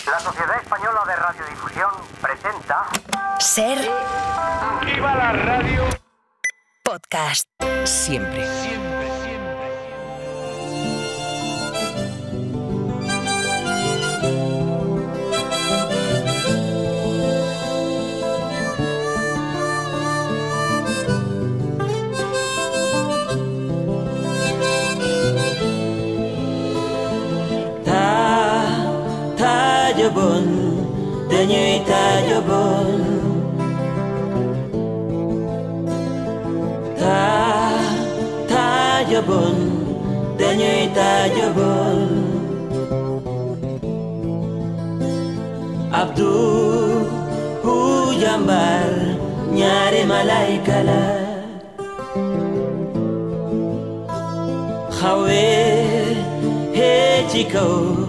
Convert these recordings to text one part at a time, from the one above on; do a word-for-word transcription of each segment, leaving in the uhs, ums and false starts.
La Sociedad Española de Radiodifusión presenta... Ser... ¡Viva la radio! Podcast. Siempre. Siempre, Tajabon, dañuy tajabon. Ta, tajabon, dañuy tajabon. Abdu, hujambar, ñaari malaika la. Xawe, he chico.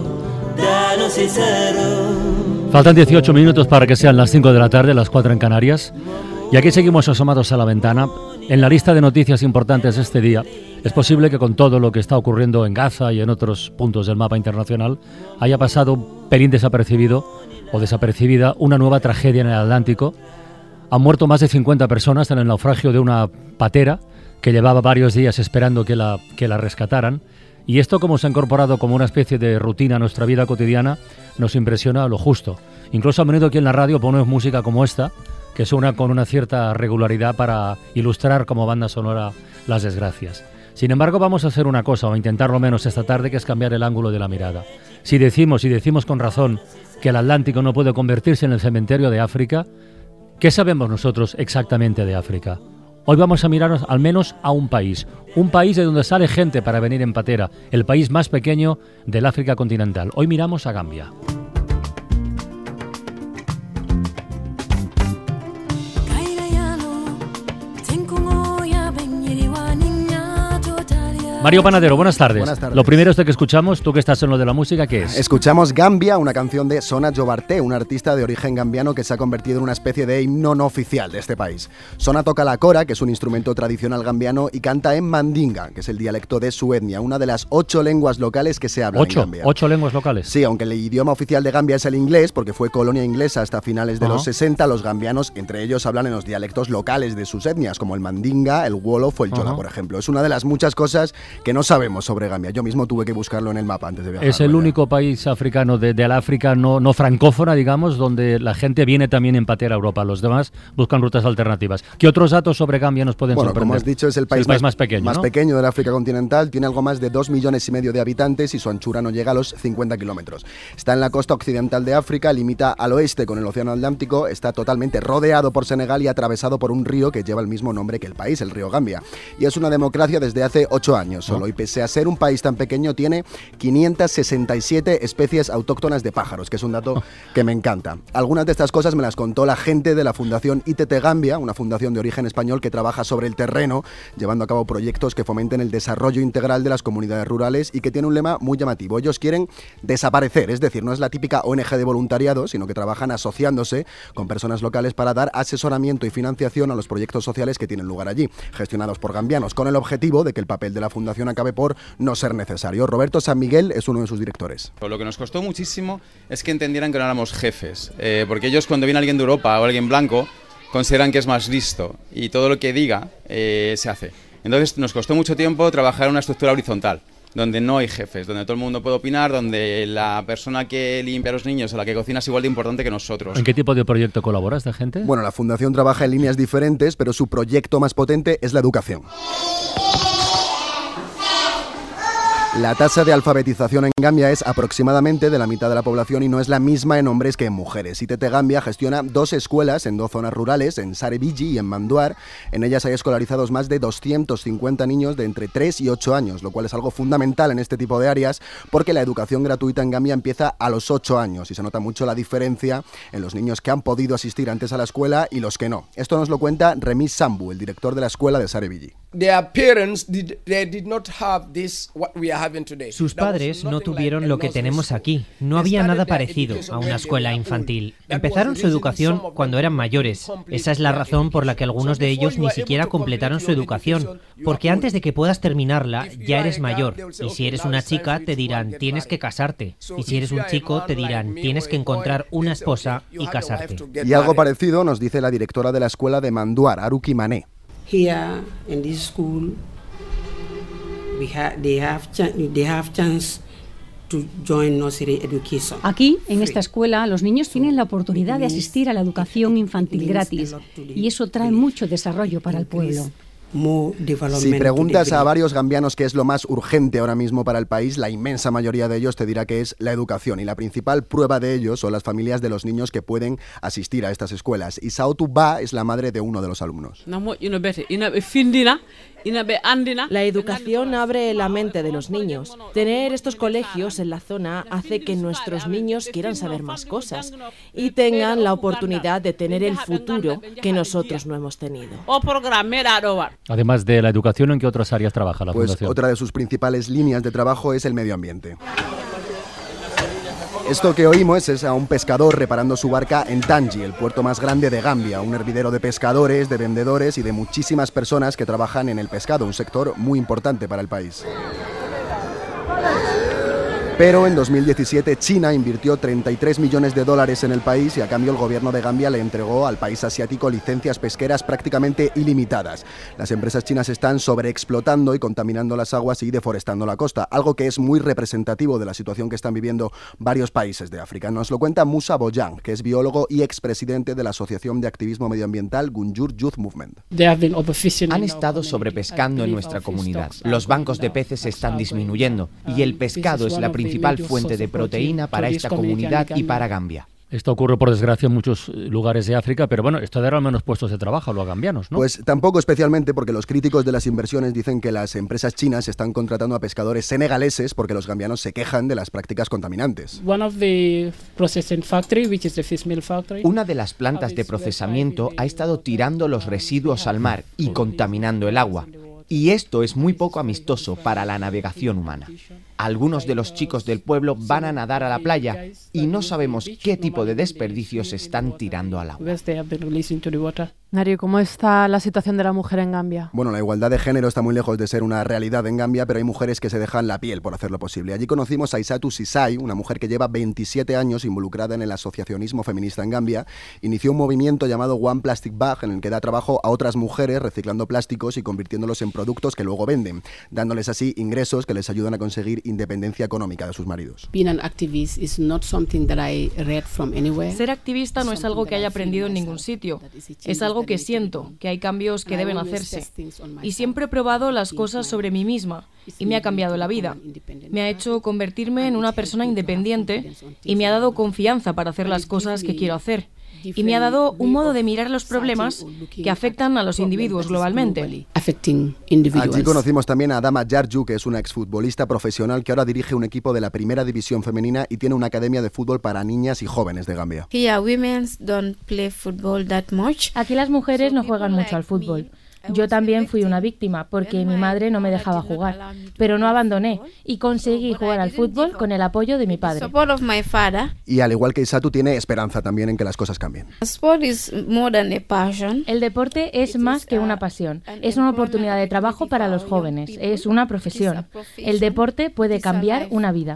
Faltan dieciocho minutos para que sean las cinco de la tarde, las cuatro en Canarias. Y aquí seguimos asomados a la ventana. En la lista de noticias importantes de este día, es posible que con todo lo que está ocurriendo en Gaza y en otros puntos del mapa internacional, haya pasado un pelín desapercibido o desapercibida una nueva tragedia en el Atlántico. Han muerto más de cincuenta personas en el naufragio de una patera que llevaba varios días esperando que la, que la rescataran. Y esto, como se ha incorporado como una especie de rutina a nuestra vida cotidiana, nos impresiona a lo justo. Incluso a menudo aquí en la radio ponemos música como esta, que suena con una cierta regularidad para ilustrar como banda sonora las desgracias. Sin embargo, vamos a hacer una cosa, o intentarlo menos esta tarde, que es cambiar el ángulo de la mirada. Si decimos, y decimos con razón, que el Atlántico no puede convertirse en el cementerio de África, ¿qué sabemos nosotros exactamente de África? Hoy vamos a mirarnos al menos a un país, un país de donde sale gente para venir en patera, el país más pequeño del África continental. Hoy miramos a Gambia. Mario Panadero, buenas tardes. Buenas tardes. Lo primero es de que escuchamos, tú que estás en lo de la música, ¿qué es? Escuchamos Gambia, una canción de Sona Jobarteh, un artista de origen gambiano que se ha convertido en una especie de himno no oficial de este país. Sona toca la kora, que es un instrumento tradicional gambiano, y canta en mandinga, que es el dialecto de su etnia, una de las ocho lenguas locales que se hablan ¿Ocho? en Gambia. ¿Ocho lenguas locales? Sí, aunque el idioma oficial de Gambia es el inglés, porque fue colonia inglesa hasta finales de Ajá. los sesenta, los gambianos, entre ellos, hablan en los dialectos locales de sus etnias, como el mandinga, el wolof o el yola, Ajá. por ejemplo. Es una de las muchas cosas que no sabemos sobre Gambia. Yo mismo tuve que buscarlo en el mapa antes de viajar. Es el ¿verdad? único país africano de, de la África no, no francófona, digamos, donde la gente viene también en patera a Europa. Los demás buscan rutas alternativas. ¿Qué otros datos sobre Gambia nos pueden Bueno, sorprender? como has dicho, es el país, el país más, más pequeño, más ¿no? pequeño del África continental. Tiene algo más de dos millones y medio de habitantes y su anchura no llega a los cincuenta kilómetros. Está en la costa occidental de África, limita al oeste con el Océano Atlántico, está totalmente rodeado por Senegal y atravesado por un río que lleva el mismo nombre que el país, el río Gambia. Y es una democracia desde hace ocho años solo. Oh. Y pese a ser un país tan pequeño, tiene quinientas sesenta y siete especies autóctonas de pájaros, que es un dato que me encanta. Algunas de estas cosas me las contó la gente de la Fundación I T T Gambia, una fundación de origen español que trabaja sobre el terreno, llevando a cabo proyectos que fomenten el desarrollo integral de las comunidades rurales y que tiene un lema muy llamativo. Ellos quieren desaparecer, es decir, no es la típica O N G de voluntariado, sino que trabajan asociándose con personas locales para dar asesoramiento y financiación a los proyectos sociales que tienen lugar allí, gestionados por gambianos, con el objetivo de que el papel de la fundación acabe por no ser necesario. Roberto San Miguel es uno de sus directores. Lo que nos costó muchísimo es que entendieran que no éramos jefes, eh, porque ellos, cuando viene alguien de Europa o alguien blanco, consideran que es más listo y todo lo que diga eh, se hace. Entonces nos costó mucho tiempo trabajar en una estructura horizontal, donde no hay jefes, donde todo el mundo puede opinar, donde la persona que limpia a los niños o la que cocina es igual de importante que nosotros. ¿En qué tipo de proyecto colabora esta gente? Bueno, la fundación trabaja en líneas diferentes, pero su proyecto más potente es la educación. La tasa de alfabetización en Gambia es aproximadamente de la mitad de la población y no es la misma en hombres que en mujeres. I T T Gambia gestiona dos escuelas en dos zonas rurales, en Sarebiji y en Manduar. En ellas hay escolarizados más de doscientos cincuenta niños de entre tres y ocho años, lo cual es algo fundamental en este tipo de áreas porque la educación gratuita en Gambia empieza a los ocho años y se nota mucho la diferencia en los niños que han podido asistir antes a la escuela y los que no. Esto nos lo cuenta Remis Sambu, el director de la escuela de Sarebiji. Sus padres no tuvieron lo que tenemos aquí. No había nada parecido a una escuela infantil. Empezaron su educación cuando eran mayores. Esa es la razón por la que algunos de ellos ni siquiera completaron su educación. Porque antes de que puedas terminarla, ya eres mayor. Y si eres una chica, te dirán, tienes que casarte. Y si eres un chico, te dirán, tienes que encontrar una esposa y casarte. Y algo parecido nos dice la directora de la escuela de Manduar, Aruki Mané. Here in this school, we ha they have they have chance to join nursery education. Aquí, en esta escuela, los niños tienen la oportunidad de asistir a la educación infantil gratis y eso trae mucho desarrollo para el pueblo. Si preguntas a varios gambianos qué es lo más urgente ahora mismo para el país, la inmensa mayoría de ellos te dirá que es la educación. Y la principal prueba de ello son las familias de los niños que pueden asistir a estas escuelas. Isaotu Ba es la madre de uno de los alumnos. La educación abre la mente de los niños. Tener estos colegios en la zona hace que nuestros niños quieran saber más cosas y tengan la oportunidad de tener el futuro que nosotros no hemos tenido. Además de la educación, ¿en qué otras áreas trabaja la pues Fundación? Otra de sus principales líneas de trabajo es el medio ambiente. Esto que oímos es a un pescador reparando su barca en Tangi, el puerto más grande de Gambia, un hervidero de pescadores, de vendedores y de muchísimas personas que trabajan en el pescado, un sector muy importante para el país. Pero en dos mil diecisiete China invirtió treinta y tres millones de dólares en el país y a cambio el gobierno de Gambia le entregó al país asiático licencias pesqueras prácticamente ilimitadas. Las empresas chinas están sobreexplotando y contaminando las aguas y deforestando la costa, algo que es muy representativo de la situación que están viviendo varios países de África. Nos lo cuenta Musa Boyang, que es biólogo y expresidente de la Asociación de Activismo Medioambiental Gunjur Youth Movement. Han estado sobrepescando en nuestra comunidad. Los bancos de peces están disminuyendo y el pescado es la principal principal fuente de proteína para esta comunidad y para Gambia. Esto ocurre, por desgracia, en muchos lugares de África, pero bueno, esto dará al menos puestos de trabajo a los gambianos, ¿no? Pues tampoco especialmente, porque los críticos de las inversiones dicen que las empresas chinas están contratando a pescadores senegaleses porque los gambianos se quejan de las prácticas contaminantes. Una de las plantas de procesamiento ha estado tirando los residuos al mar y contaminando el agua. Y esto es muy poco amistoso para la navegación humana. Algunos de los chicos del pueblo van a nadar a la playa y no sabemos qué tipo de desperdicios están tirando al agua. Nario, ¿cómo está la situación de la mujer en Gambia? Bueno, la igualdad de género está muy lejos de ser una realidad en Gambia, pero hay mujeres que se dejan la piel por hacerlo posible. Allí conocimos a Isatu Sisai, una mujer que lleva veintisiete años involucrada en el asociacionismo feminista en Gambia. Inició un movimiento llamado One Plastic Bag, en el que da trabajo a otras mujeres reciclando plásticos y convirtiéndolos en productos que luego venden, dándoles así ingresos que les ayudan a conseguir independencia económica de sus maridos. Ser activista no es algo que haya aprendido en ningún sitio. Es algo que siento, que hay cambios que deben hacerse. Y siempre he probado las cosas sobre mí misma y me ha cambiado la vida. Me ha hecho convertirme en una persona independiente y me ha dado confianza para hacer las cosas que quiero hacer. Y me ha dado un modo de mirar los problemas que afectan a los individuos globalmente. Allí conocimos también a Adama Jarju, que es una exfutbolista profesional que ahora dirige un equipo de la primera división femenina y tiene una academia de fútbol para niñas y jóvenes de Gambia. Aquí las mujeres no juegan mucho al fútbol. Yo también fui una víctima porque mi madre no me dejaba jugar, pero no abandoné y conseguí jugar al fútbol con el apoyo de mi padre. Y al igual que Isatu, tiene esperanza también en que las cosas cambien. El deporte es más que una pasión, es una oportunidad de trabajo para los jóvenes, es una profesión. El deporte puede cambiar una vida.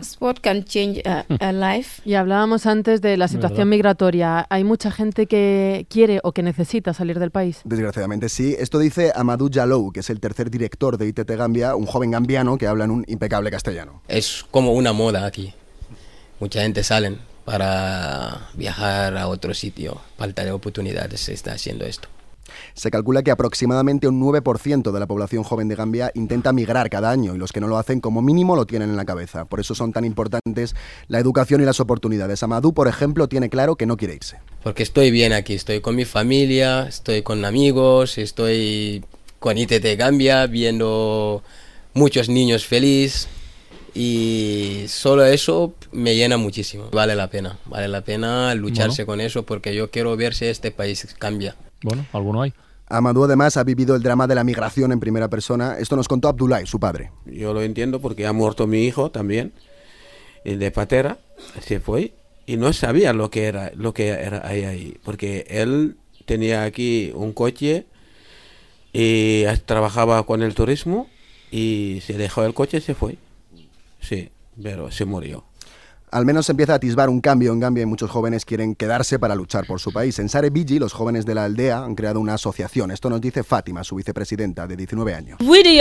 Y hablábamos antes de la situación migratoria. ¿Hay mucha gente que quiere o que necesita salir del país? Desgraciadamente sí. Esto dice Amadou Jallow, que es el tercer director de I T T Gambia, un joven gambiano que habla en un impecable castellano. Es como una moda aquí. Mucha gente sale para viajar a otro sitio. Falta de oportunidades se está haciendo esto. Se calcula que aproximadamente un nueve por ciento de la población joven de Gambia intenta migrar cada año y los que no lo hacen como mínimo lo tienen en la cabeza. Por eso son tan importantes la educación y las oportunidades. Amadou, por ejemplo, tiene claro que no quiere irse. Porque estoy bien aquí, estoy con mi familia, estoy con amigos, estoy con I T T Gambia viendo muchos niños felices y solo eso me llena muchísimo. Vale la pena, vale la pena lucharse bueno. con eso porque yo quiero ver si este país cambia. Bueno, alguno hay. Amadou además ha vivido el drama de la migración en primera persona. Esto nos contó Abdoulaye, su padre. Yo lo entiendo porque ha muerto mi hijo también, el de Patera, se fue y no sabía lo que era lo que era ahí, ahí porque él tenía aquí un coche y trabajaba con el turismo y se dejó el coche y se fue. Sí, pero se murió. Al menos se empieza a atisbar un cambio en Gambia y muchos jóvenes quieren quedarse para luchar por su país. En Sare Biji, los jóvenes de la aldea han creado una asociación. Esto nos dice Fátima, su vicepresidenta, de diecinueve años.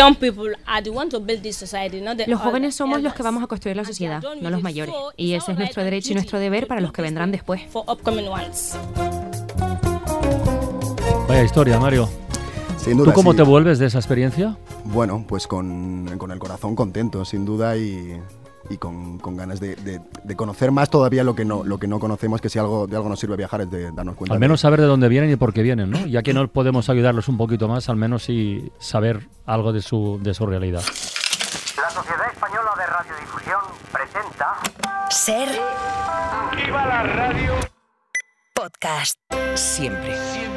Los jóvenes somos los que vamos a construir la sociedad, no los mayores. Y ese es nuestro derecho y nuestro deber para los que vendrán después. Vaya historia, Mario. Sin duda, ¿Tú cómo sí. te vuelves de esa experiencia? Bueno, pues con, con el corazón contento, sin duda, y... y con, con ganas de, de, de conocer más todavía lo que no lo que no conocemos, que si algo de algo nos sirve viajar es de darnos cuenta. Al menos de... saber de dónde vienen y por qué vienen, ¿no? Ya que no podemos ayudarlos un poquito más, al menos sí saber algo de su, de su realidad. La Sociedad Española de Radiodifusión presenta... Ser... ¡Viva la radio! Podcast. Siempre.